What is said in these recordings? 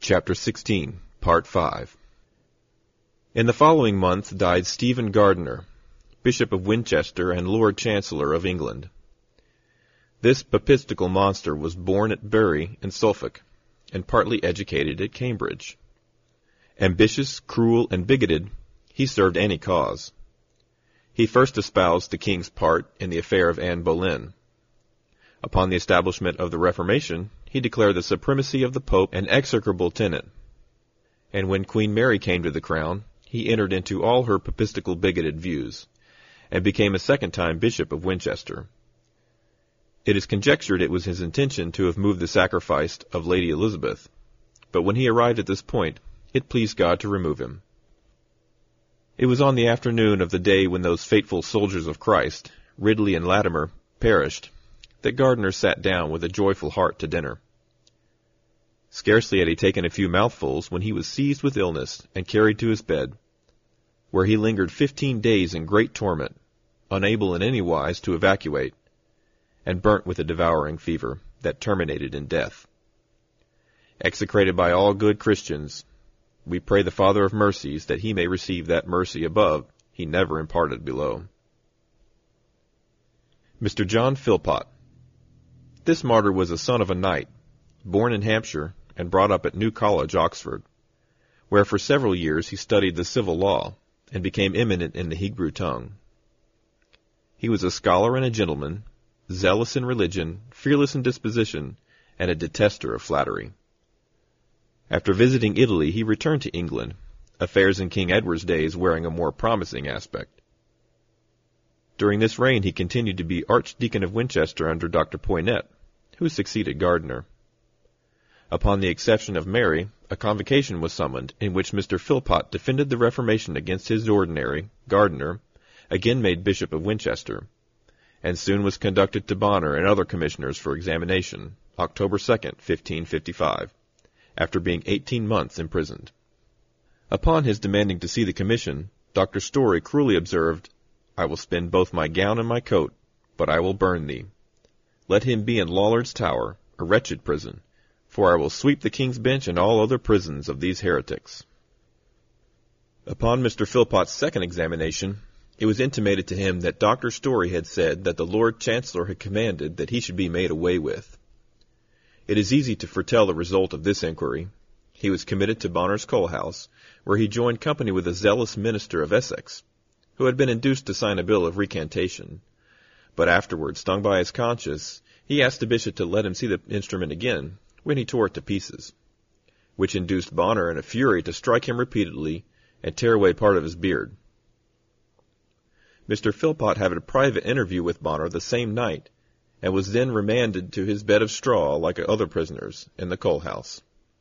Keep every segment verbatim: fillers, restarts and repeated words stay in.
Chapter sixteen, Part five. In the following month died Stephen Gardiner, Bishop of Winchester and Lord Chancellor of England. This papistical monster was born at Bury in Suffolk, and partly educated at Cambridge. Ambitious, cruel, and bigoted, he served any cause. He first espoused the king's part in the affair of Anne Boleyn. Upon the establishment of the Reformation, he declared the supremacy of the Pope an execrable tenet. And when Queen Mary came to the crown, he entered into all her papistical bigoted views, and became a second time Bishop of Winchester. It is conjectured it was his intention to have moved the sacrifice of Lady Elizabeth, but when he arrived at this point, it pleased God to remove him. It was on the afternoon of the day when those faithful soldiers of Christ, Ridley and Latimer, perished, that Gardiner sat down with a joyful heart to dinner. Scarcely had he taken a few mouthfuls when he was seized with illness and carried to his bed, where he lingered fifteen days in great torment, unable in any wise to evacuate, and burnt with a devouring fever that terminated in death. Execrated by all good Christians, we pray the Father of mercies that he may receive that mercy above he never imparted below. Mister John Philpot. This martyr was a son of a knight, born in Hampshire and brought up at New College, Oxford, where for several years he studied the civil law and became eminent in the Hebrew tongue. He was a scholar and a gentleman, zealous in religion, fearless in disposition, and a detester of flattery. After visiting Italy, he returned to England, affairs in King Edward's days wearing a more promising aspect. During this reign he continued to be Archdeacon of Winchester under Doctor Poinet, who succeeded Gardiner. Upon the accession of Mary, a convocation was summoned, in which Mister Philpot defended the Reformation against his ordinary, Gardiner, again made Bishop of Winchester, and soon was conducted to Bonner and other commissioners for examination, October second, fifteen fifty-five, after being eighteen months imprisoned. Upon his demanding to see the commission, Doctor Story cruelly observed, "I will spend both my gown and my coat, but I will burn thee. Let him be in Lollard's Tower, a wretched prison, for I will sweep the King's Bench and all other prisons of these heretics." Upon Mister Philpot's second examination, it was intimated to him that Doctor Story had said that the Lord Chancellor had commanded that he should be made away with. It is easy to foretell the result of this inquiry. He was committed to Bonner's coal house, where he joined company with a zealous minister of Essex, who had been induced to sign a bill of recantation. But afterward, stung by his conscience, he asked the bishop to let him see the instrument again, when he tore it to pieces, which induced Bonner in a fury to strike him repeatedly and tear away part of his beard. Mister Philpot had a private interview with Bonner the same night, and was then remanded to his bed of straw like other prisoners in the coal house.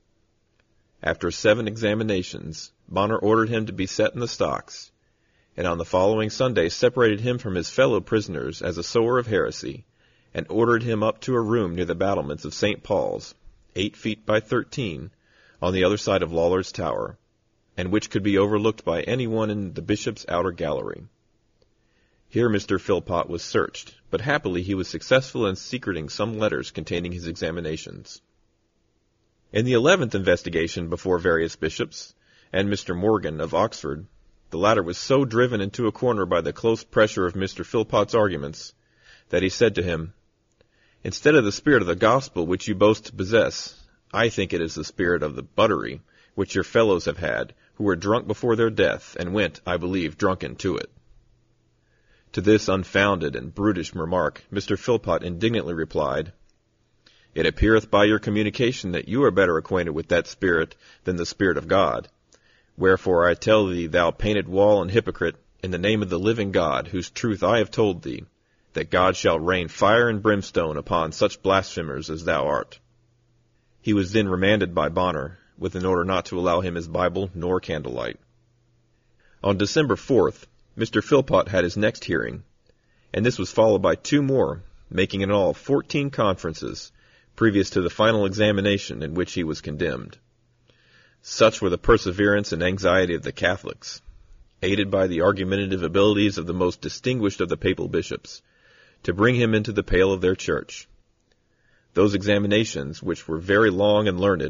After seven examinations, Bonner ordered him to be set in the stocks, and on the following Sunday separated him from his fellow prisoners as a sower of heresy, and ordered him up to a room near the battlements of Saint Paul's, eight feet by thirteen, on the other side of Lollard's Tower, and which could be overlooked by any one in the bishop's outer gallery. Here Mister Philpot was searched, but happily he was successful in secreting some letters containing his examinations. In the eleventh investigation before various bishops, and Mister Morgan of Oxford, the latter was so driven into a corner by the close pressure of Mister Philpot's arguments, that he said to him, "Instead of the spirit of the gospel which you boast to possess, I think it is the spirit of the buttery which your fellows have had, who were drunk before their death, and went, I believe, drunken to it." To this unfounded and brutish remark, Mister Philpot indignantly replied, "It appeareth by your communication that you are better acquainted with that spirit than the Spirit of God. Wherefore I tell thee, thou painted wall and hypocrite, in the name of the living God, whose truth I have told thee, that God shall rain fire and brimstone upon such blasphemers as thou art." He was then remanded by Bonner, with an order not to allow him his Bible nor candlelight. On December fourth, Mister Philpot had his next hearing, and this was followed by two more, making in all fourteen conferences, previous to the final examination in which he was condemned. Such were the perseverance and anxiety of the Catholics, aided by the argumentative abilities of the most distinguished of the papal bishops, to bring him into the pale of their church. Those examinations, which were very long and learned,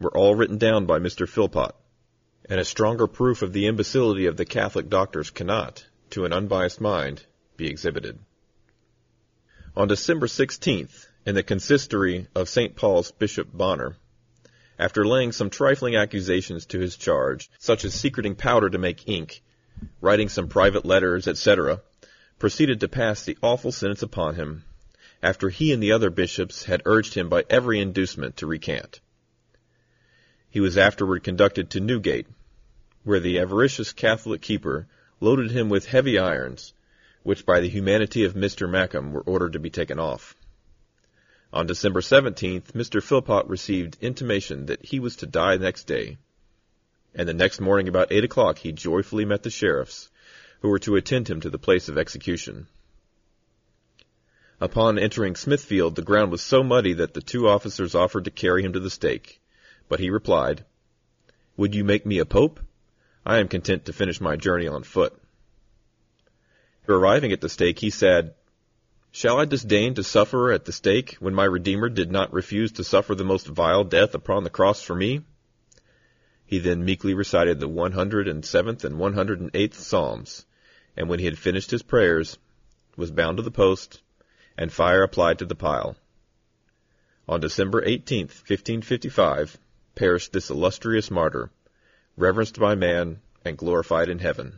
were all written down by Mister Philpott, and a stronger proof of the imbecility of the Catholic doctors cannot, to an unbiased mind, be exhibited. On December sixteenth, in the consistory of Saint Paul's, Bishop Bonner, after laying some trifling accusations to his charge, such as secreting powder to make ink, writing some private letters, et cetera, proceeded to pass the awful sentence upon him, after he and the other bishops had urged him by every inducement to recant. He was afterward conducted to Newgate, where the avaricious Catholic keeper loaded him with heavy irons, which by the humanity of Mister Mackham were ordered to be taken off. On December seventeenth, Mister Philpott received intimation that he was to die next day, and the next morning about eight o'clock he joyfully met the sheriffs, who were to attend him to the place of execution. Upon entering Smithfield, the ground was so muddy that the two officers offered to carry him to the stake, but he replied, "Would you make me a pope? I am content to finish my journey on foot." Arriving at the stake, he said, "Shall I disdain to suffer at the stake when my Redeemer did not refuse to suffer the most vile death upon the cross for me?" He then meekly recited the one hundred and seventh and one hundred and eighth Psalms, and when he had finished his prayers, was bound to the post, and fire applied to the pile. On December eighteenth, fifteen fifty-five, perished this illustrious martyr, reverenced by man and glorified in heaven.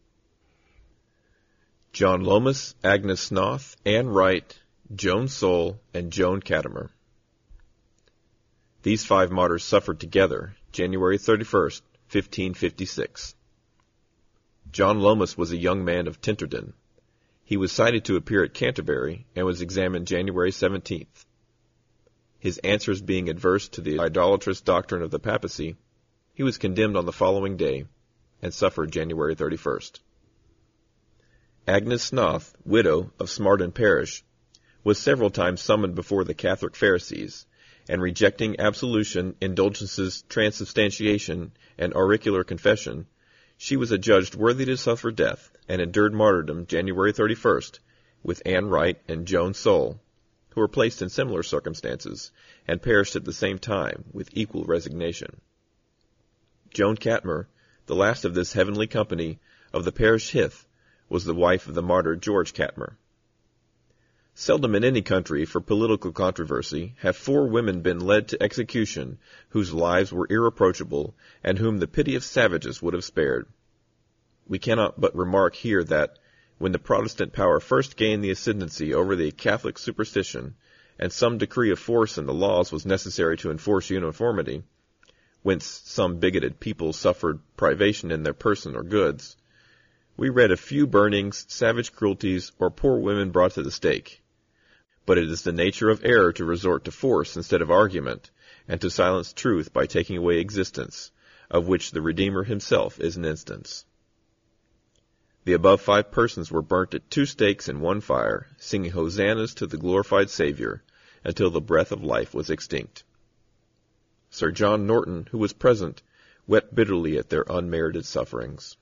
John Lomas, Agnes Snoth, Anne Wright, Joan Soule, and Joan Catimer. These five martyrs suffered together, January thirty-first, fifteen fifty-six. John Lomas was a young man of Tinterdon. He was cited to appear at Canterbury, and was examined January seventeenth. His answers being adverse to the idolatrous doctrine of the papacy, he was condemned on the following day, and suffered January thirty-first. Agnes Snoth, widow of Smarden Parish, was several times summoned before the Catholic Pharisees, and rejecting absolution, indulgences, transubstantiation, and auricular confession, she was adjudged worthy to suffer death, and endured martyrdom January thirty-first, with Anne Wright and Joan Soule, who were placed in similar circumstances, and perished at the same time, with equal resignation. Joan Catimer, the last of this heavenly company of the parish Hythe, was the wife of the martyr George Catimer. Seldom in any country, for political controversy, have four women been led to execution whose lives were irreproachable, and whom the pity of savages would have spared. We cannot but remark here that, when the Protestant power first gained the ascendancy over the Catholic superstition, and some decree of force in the laws was necessary to enforce uniformity, whence some bigoted people suffered privation in their person or goods, we read of few burnings, savage cruelties, or poor women brought to the stake. But it is the nature of error to resort to force instead of argument, and to silence truth by taking away existence, of which the Redeemer himself is an instance. The above five persons were burnt at two stakes in one fire, singing hosannas to the glorified Saviour, until the breath of life was extinct. Sir John Norton, who was present, wept bitterly at their unmerited sufferings.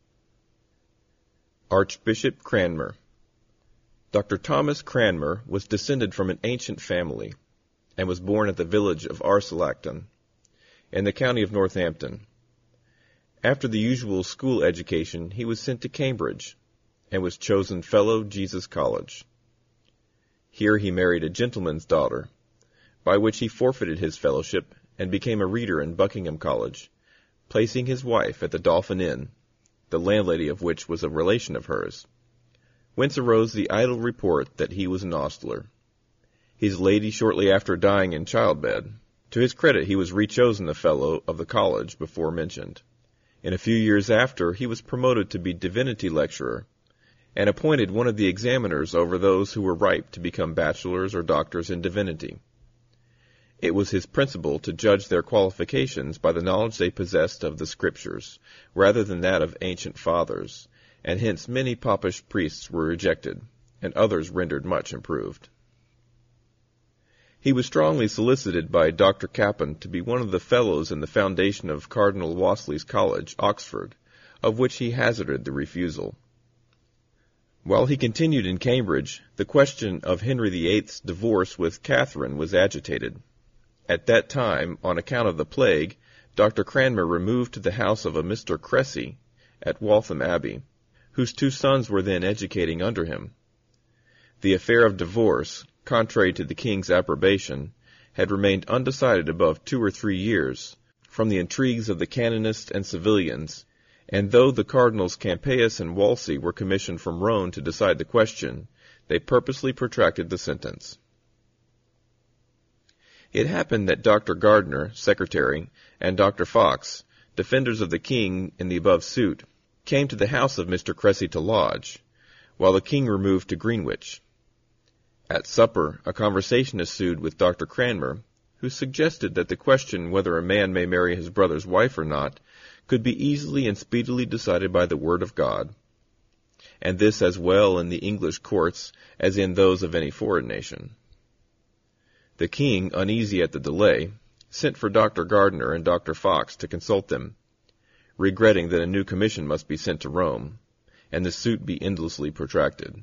Archbishop Cranmer. Doctor Thomas Cranmer was descended from an ancient family, and was born at the village of Arcelacton, in the county of Northampton. After the usual school education, he was sent to Cambridge, and was chosen Fellow Jesus College. Here he married a gentleman's daughter, by which he forfeited his fellowship, and became a reader in Buckingham College, placing his wife at the Dolphin Inn, the landlady of which was a relation of hers, whence arose the idle report that he was an ostler. His lady shortly after dying in childbed. To his credit, he was rechosen a fellow of the college before mentioned. In a few years after, he was promoted to be divinity lecturer, and appointed one of the examiners over those who were ripe to become bachelors or doctors in divinity. It was his principle to judge their qualifications by the knowledge they possessed of the Scriptures, rather than that of ancient fathers, and hence many popish priests were rejected, and others rendered much improved. He was strongly solicited by Doctor Capon to be one of the fellows in the foundation of Cardinal Wolsey's College, Oxford, of which he hazarded the refusal. While he continued in Cambridge, the question of Henry the Eighth's divorce with Catherine was agitated, At that time, on account of the plague, Doctor Cranmer removed to the house of a Mister Cressy at Waltham Abbey, whose two sons were then educating under him. The affair of divorce, contrary to the king's approbation, had remained undecided above two or three years, from the intrigues of the canonists and civilians, and though the Cardinals Campeius and Wolsey were commissioned from Rome to decide the question, they purposely protracted the sentence. It happened that Doctor Gardner, secretary, and Doctor Fox, defenders of the king in the above suit, came to the house of Mister Cressy to lodge, while the king removed to Greenwich. At supper, a conversation ensued with Doctor Cranmer, who suggested that the question whether a man may marry his brother's wife or not could be easily and speedily decided by the word of God, and this as well in the English courts as in those of any foreign nation. The king, uneasy at the delay, sent for Doctor Gardner and Doctor Fox to consult them, regretting that a new commission must be sent to Rome, and the suit be endlessly protracted.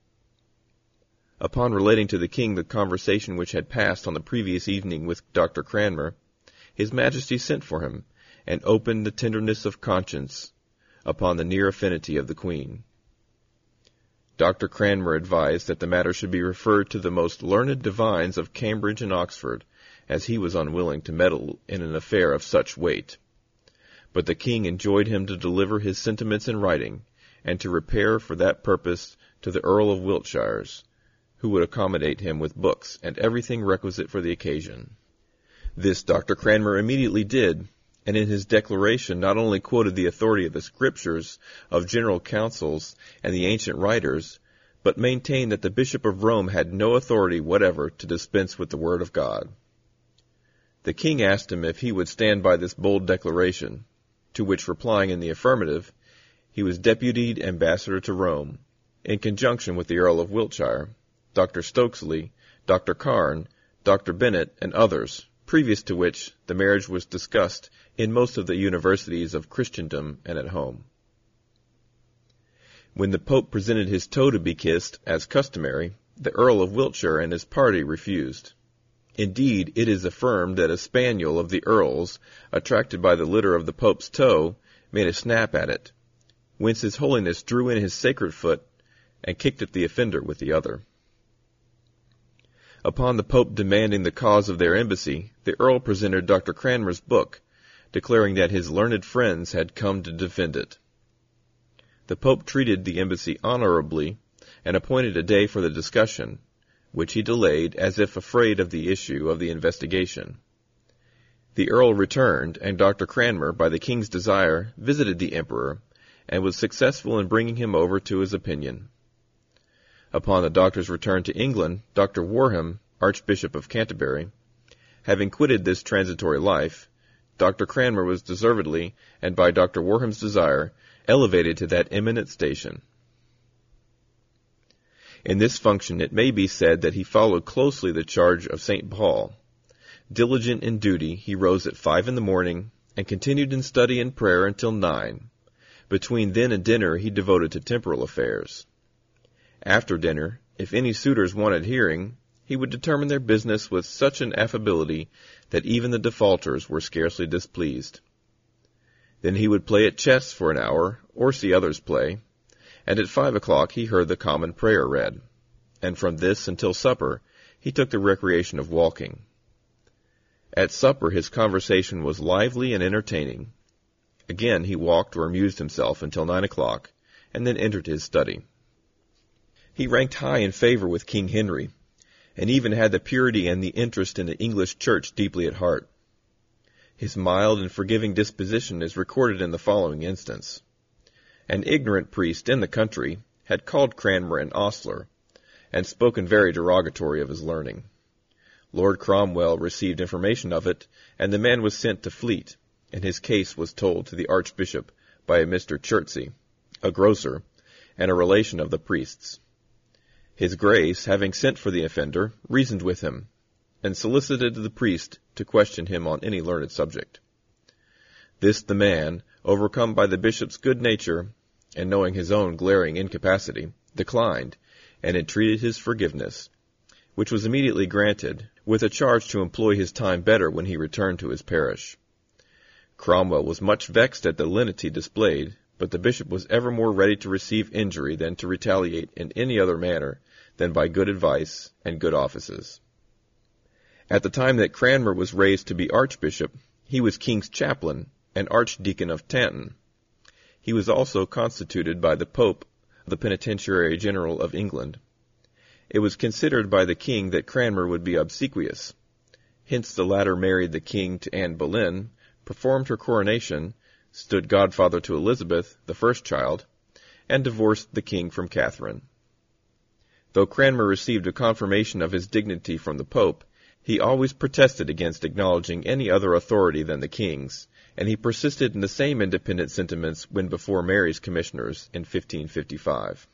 Upon relating to the king the conversation which had passed on the previous evening with Doctor Cranmer, his Majesty sent for him, and opened the tenderness of conscience upon the near affinity of the Queen. Doctor Cranmer advised that the matter should be referred to the most learned divines of Cambridge and Oxford, as he was unwilling to meddle in an affair of such weight. But the king enjoined him to deliver his sentiments in writing, and to repair for that purpose to the Earl of Wiltshire's, who would accommodate him with books and everything requisite for the occasion. This Doctor Cranmer immediately did, and in his declaration not only quoted the authority of the Scriptures, of general councils, and the ancient writers, but maintained that the Bishop of Rome had no authority whatever to dispense with the word of God. The king asked him if he would stand by this bold declaration, to which, replying in the affirmative, he was deputied ambassador to Rome, in conjunction with the Earl of Wiltshire, Doctor Stokesley, Doctor Carne, Doctor Bennet, and others, previous to which the marriage was discussed in most of the universities of Christendom and at home. When the Pope presented his toe to be kissed, as customary, the Earl of Wiltshire and his party refused. Indeed, it is affirmed that a spaniel of the Earl's, attracted by the litter of the Pope's toe, made a snap at it, whence His Holiness drew in his sacred foot and kicked at the offender with the other. Upon the Pope demanding the cause of their embassy, the Earl presented Doctor Cranmer's book, declaring that his learned friends had come to defend it. The Pope treated the embassy honorably, and appointed a day for the discussion, which he delayed as if afraid of the issue of the investigation. The Earl returned, and Doctor Cranmer, by the king's desire, visited the Emperor, and was successful in bringing him over to his opinion. Upon the doctor's return to England, Doctor Warham, Archbishop of Canterbury, having quitted this transitory life, Doctor Cranmer was deservedly, and by Doctor Warham's desire, elevated to that eminent station. In this function it may be said that he followed closely the charge of Saint Paul. Diligent in duty, he rose at five in the morning, and continued in study and prayer until nine. Between then and dinner he devoted to temporal affairs. After dinner, if any suitors wanted hearing, he would determine their business with such an affability that even the defaulters were scarcely displeased. Then he would play at chess for an hour, or see others play, and at five o'clock he heard the common prayer read, and from this until supper he took the recreation of walking. At supper his conversation was lively and entertaining. Again he walked or amused himself until nine o'clock, and then entered his study. He ranked high in favor with King Henry, and even had the purity and the interest in the English Church deeply at heart. His mild and forgiving disposition is recorded in the following instance. An ignorant priest in the country had called Cranmer an ostler, and spoken very derogatory of his learning. Lord Cromwell received information of it, and the man was sent to Fleet, and his case was told to the Archbishop by a Mister Chertsey, a grocer, and a relation of the priest's. His Grace, having sent for the offender, reasoned with him, and solicited the priest to question him on any learned subject. This the man, overcome by the bishop's good nature, and knowing his own glaring incapacity, declined, and entreated his forgiveness, which was immediately granted, with a charge to employ his time better when he returned to his parish. Cromwell was much vexed at the lenity displayed, but the bishop was ever more ready to receive injury than to retaliate in any other manner than by good advice and good offices. At the time that Cranmer was raised to be archbishop, he was king's chaplain and archdeacon of Taunton. He was also constituted by the Pope the Penitentiary General of England. It was considered by the king that Cranmer would be obsequious. Hence the latter married the king to Anne Boleyn, performed her coronation, stood godfather to Elizabeth, the first child, and divorced the king from Catherine. Though Cranmer received a confirmation of his dignity from the Pope, he always protested against acknowledging any other authority than the king's, and he persisted in the same independent sentiments when before Mary's commissioners in fifteen fifty-five.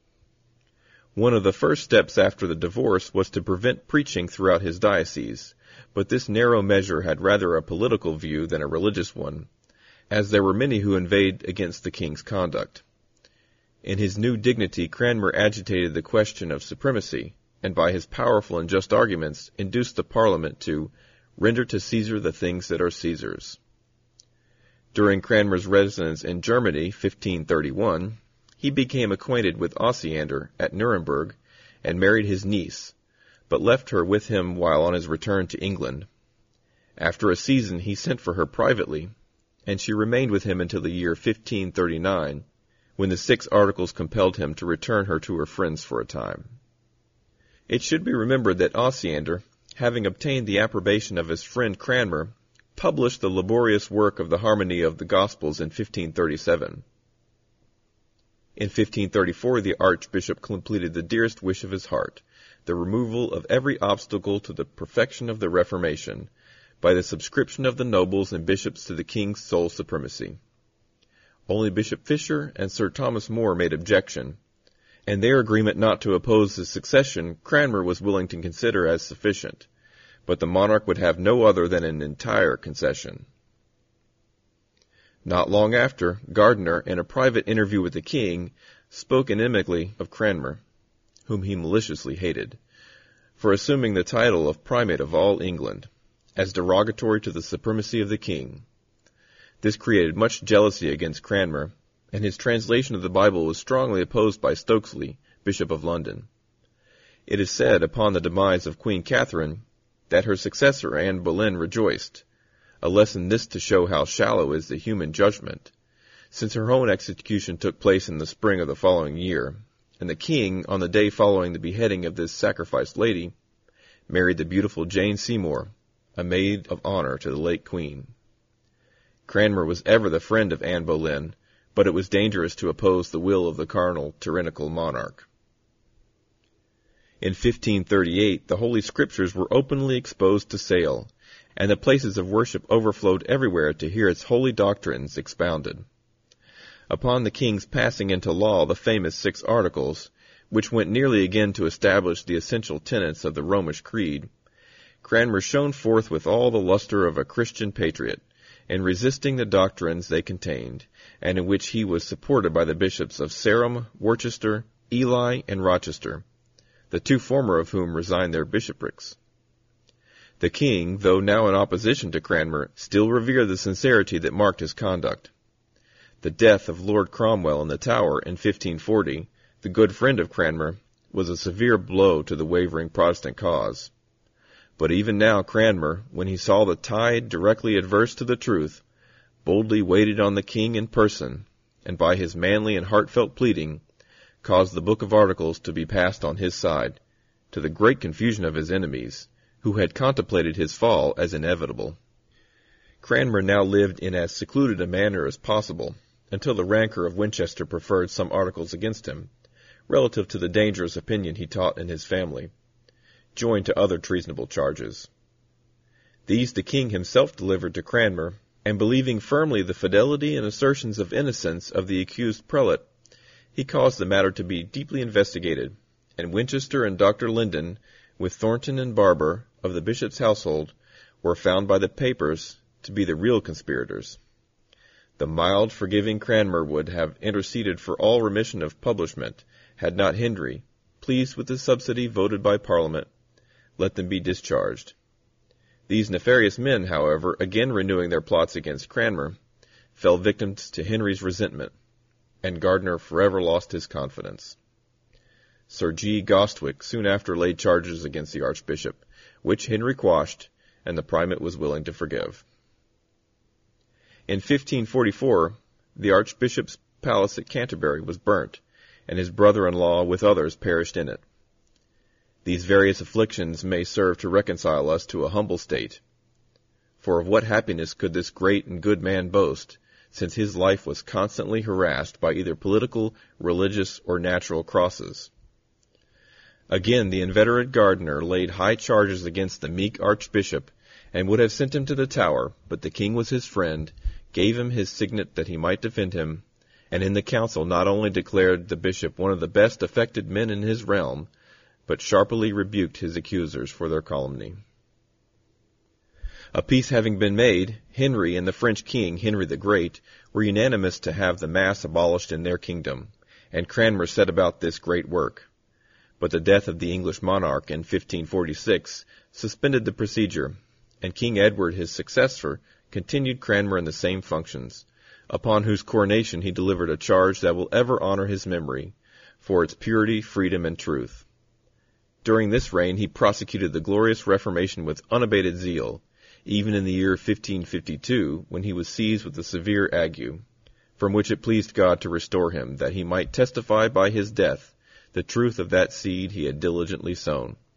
One of the first steps after the divorce was to prevent preaching throughout his diocese, but this narrow measure had rather a political view than a religious one, as there were many who inveighed against the king's conduct. In his new dignity, Cranmer agitated the question of supremacy, and by his powerful and just arguments induced the Parliament to render to Caesar the things that are Caesar's. During Cranmer's residence in Germany, fifteen thirty-one, he became acquainted with Osiander at Nuremberg and married his niece, but left her with him while on his return to England. After a season he sent for her privately, and she remained with him until the year fifteen thirty-nine, when the Six Articles compelled him to return her to her friends for a time. It should be remembered that Osiander, having obtained the approbation of his friend Cranmer, published the laborious work of the Harmony of the Gospels in fifteen thirty-seven. In fifteen thirty-four the archbishop completed the dearest wish of his heart, the removal of every obstacle to the perfection of the Reformation, by the subscription of the nobles and bishops to the king's sole supremacy. Only Bishop Fisher and Sir Thomas More made objection, and their agreement not to oppose the succession Cranmer was willing to consider as sufficient, but the monarch would have no other than an entire concession. Not long after, Gardiner, in a private interview with the king, spoke inimically of Cranmer, whom he maliciously hated, for assuming the title of primate of all England, as derogatory to the supremacy of the king. This created much jealousy against Cranmer, and his translation of the Bible was strongly opposed by Stokesley, Bishop of London. It is said, upon the demise of Queen Catherine, that her successor Anne Boleyn rejoiced, a lesson this to show how shallow is the human judgment, since her own execution took place in the spring of the following year, and the king, on the day following the beheading of this sacrificed lady, married the beautiful Jane Seymour, a maid of honor to the late queen. Cranmer was ever the friend of Anne Boleyn, but it was dangerous to oppose the will of the carnal, tyrannical monarch. In fifteen thirty-eight, the Holy Scriptures were openly exposed to sale, and the places of worship overflowed everywhere to hear its holy doctrines expounded. Upon the king's passing into law the famous Six Articles, which went nearly again to establish the essential tenets of the Romish Creed, Cranmer shone forth with all the luster of a Christian patriot, in resisting the doctrines they contained, and in which he was supported by the bishops of Sarum, Worcester, Ely, and Rochester, the two former of whom resigned their bishoprics. The king, though now in opposition to Cranmer, still revered the sincerity that marked his conduct. The death of Lord Cromwell in the Tower in fifteen forty, the good friend of Cranmer, was a severe blow to the wavering Protestant cause. But even now Cranmer, when he saw the tide directly adverse to the truth, boldly waited on the king in person, and by his manly and heartfelt pleading, caused the Book of Articles to be passed on his side, to the great confusion of his enemies, who had contemplated his fall as inevitable. Cranmer now lived in as secluded a manner as possible, until the rancor of Winchester preferred some articles against him, relative to the dangerous opinion he taught in his family, joined to other treasonable charges. These the king himself delivered to Cranmer, and believing firmly the fidelity and assertions of innocence of the accused prelate, he caused the matter to be deeply investigated, and Winchester and Doctor Linden, with Thornton and Barber, of the bishop's household, were found by the papers to be the real conspirators. The mild, forgiving Cranmer would have interceded for all remission of publishment, had not Henry, pleased with the subsidy voted by Parliament, let them be discharged. These nefarious men, however, again renewing their plots against Cranmer, fell victims to Henry's resentment, and Gardiner forever lost his confidence. Sir G. Gostwyck soon after laid charges against the archbishop, which Henry quashed, and the primate was willing to forgive. In fifteen forty-four, the archbishop's palace at Canterbury was burnt, and his brother-in-law with others perished in it. These various afflictions may serve to reconcile us to a humble state. For of what happiness could this great and good man boast, since his life was constantly harassed by either political, religious, or natural crosses? Again, the inveterate Gardiner laid high charges against the meek archbishop, and would have sent him to the Tower, but the king was his friend, gave him his signet that he might defend him, and in the council not only declared the bishop one of the best affected men in his realm, but sharply rebuked his accusers for their calumny. A peace having been made, Henry and the French king, Henry the Great, were unanimous to have the Mass abolished in their kingdom, and Cranmer set about this great work. But the death of the English monarch in fifteen forty-six suspended the procedure, and King Edward, his successor, continued Cranmer in the same functions, upon whose coronation he delivered a charge that will ever honor his memory, for its purity, freedom, and truth. During this reign he prosecuted the glorious Reformation with unabated zeal, even in the year fifteen fifty-two, when he was seized with a severe ague, from which it pleased God to restore him, that he might testify by his death the truth of that seed he had diligently sown.